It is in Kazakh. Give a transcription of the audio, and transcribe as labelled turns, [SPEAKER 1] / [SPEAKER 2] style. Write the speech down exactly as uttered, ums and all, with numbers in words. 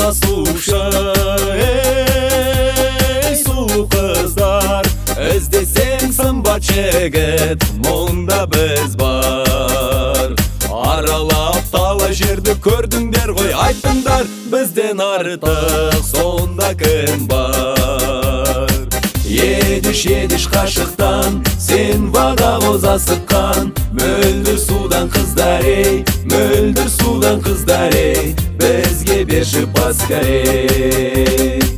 [SPEAKER 1] asuvşa. Ey sulu kızlar, izdeseng sımbat жігіт, мұнда біз бар. Аралап тала жерді көрдіңдер ғой, айттыңдар, бізден артық сонда кім бар? Едіш едіш қашықтан, сен водовоз асыққан, мөлдір судан қыздар ей, мөлдір судан қыздар ей, бізге берші поскорей.